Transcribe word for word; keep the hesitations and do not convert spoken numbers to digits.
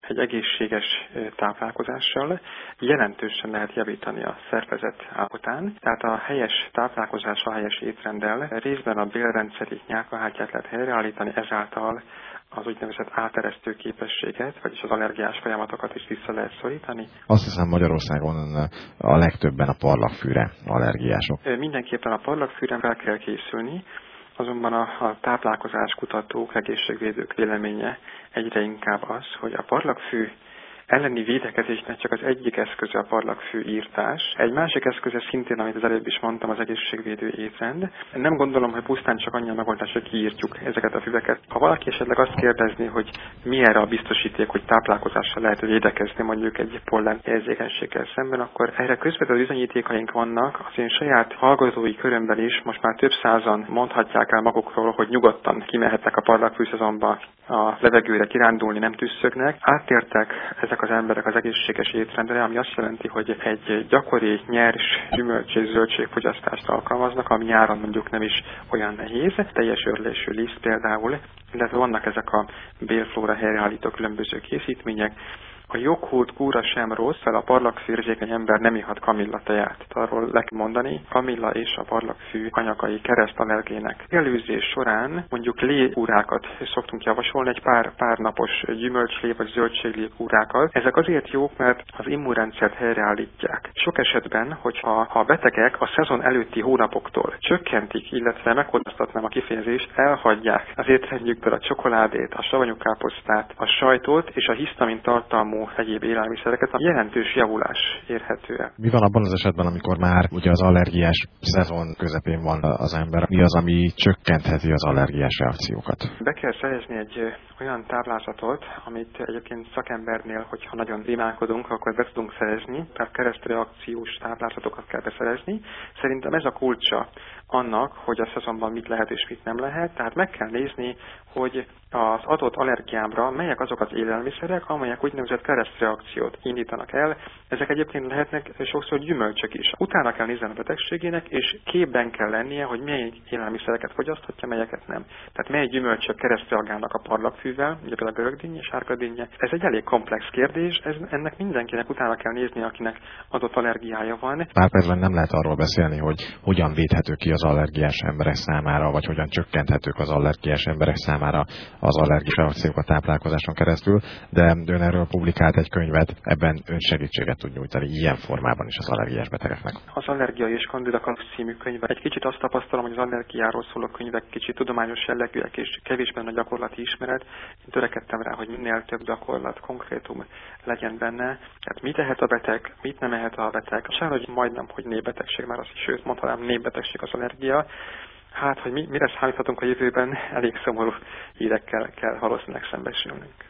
Egy egészséges táplálkozással jelentősen lehet javítani a szervezet állapotán, tehát a helyes táplálkozással, a helyes étrenddel részben a bélrendszeri nyálkahártyát lehet helyreállítani, ezáltal az úgynevezett áteresztő képességet, vagyis az allergiás folyamatokat is vissza lehet szorítani. Azt hiszem, Magyarországon a legtöbben a parlagfűre allergiások. Mindenképpen a parlagfűre fel kell készülni, azonban a, a táplálkozás kutatók, egészségvédők véleménye egyre inkább az, hogy a parlagfű elleni védekezésnek csak az egyik eszköze a parlagfű írtás. Egy másik eszköze szintén, amit az előbb is mondtam, az egészségvédő étrend. Nem gondolom, hogy pusztán csak annyi a megoldás, hogy kiírtjuk ezeket a füveket. Ha valaki esetleg azt kérdezni, hogy mi erre a biztosíték, hogy táplálkozással lehet védekezni mondjuk egy pollen érzékenységgel szemben, akkor erre közvetlenül bizonyítékaink vannak. Az én saját hallgatói körömben is most már több százan mondhatják el magukról, hogy nyugodtan kimehetnek a parlagfű szezonba a levegőre kirándulni, nem tüsszögnek. Áttértek ezek az emberek az egészséges étrendre, ami azt jelenti, hogy egy gyakori, nyers gyümölcs és zöldségfogyasztást alkalmaznak, ami nyáron mondjuk nem is olyan nehéz. Teljes örlésű liszt például, illetve vannak ezek a bélflóra helyreállító különböző készítmények. A joghurt kúra sem rossz, fel a parlagfű érzékeny ember nem ihat kamilla teját. Arról le kell mondani, kamilla és a parlagfű anyagai keresztallergének. Előzés során mondjuk légkúrákat szoktunk javasolni, egy pár, pár napos gyümölcslé vagy zöldséglé kúrákat. Ezek azért jók, mert az immunrendszert helyreállítják. Sok esetben, hogyha a betegek a szezon előtti hónapoktól csökkentik, illetve meghoztatnám a kifejezést, elhagyják az étrendjükből a csokoládét, a savanyú káposztát, a sajtot és a hisztamin tartalmú egyéb élelmiszereket, a jelentős javulás érhető el. Mi van abban az esetben, amikor már ugye az allergiás szezon közepén van az ember? Mi az, ami csökkentheti az allergiás reakciókat? Be kell szerezni egy olyan táblázatot, amit egyébként szakembernél, hogyha nagyon rimálkodunk, akkor be tudunk szerezni, tehát keresztreakciós táblázatokat kell beszerezni. Szerintem ez a kulcsa annak, hogy a szezonban mit lehet és mit nem lehet, tehát meg kell nézni, hogy az adott allergiámra melyek azok az élelmiszerek, amelyek úgynevezett keresztreakciót indítanak el. Ezek egyébként lehetnek sokszor gyümölcsök is. Utána kell nézni a betegségének, és képben kell lennie, hogy melyik élelmiszereket fogyaszthatja, melyeket nem. Tehát mely gyümölcsök keresztreagálnak a parlagfűvel, ugye például a görögdínnye, sárgadínnye. Ez egy elég komplex kérdés, ez, ennek mindenkinek utána kell nézni, akinek adott allergiája van. Pár percben nem lehet arról beszélni, hogy hogyan védhető ki az allergiás emberek számára, vagy hogyan csökkenthetők az allergiás emberek számára az allergiás reakciók a táplálkozáson keresztül, de ön erről publikált egy könyvet, ebben ön segítséget tud nyújtani ilyen formában is az allergiás betegeknek. Az Allergia és Candida Campus című könyve. Egy kicsit azt tapasztalom, hogy az allergiáról szóló könyvek kicsit tudományos jellegűek és kevésben a gyakorlati ismeret. Én törekedtem rá, hogy minél több gyakorlat, konkrétum legyen benne. Tehát mit tehet a beteg, mit nem ehet a beteg. Sajnos, hogy majdnem, hogy népbetegség, már az is, sőt, mondhatnám, népbetegség az allergia. Hát, hogy mi, mire számíthatunk a jövőben, elég szomorú hírekkel kell valószínűleg szembesülnünk.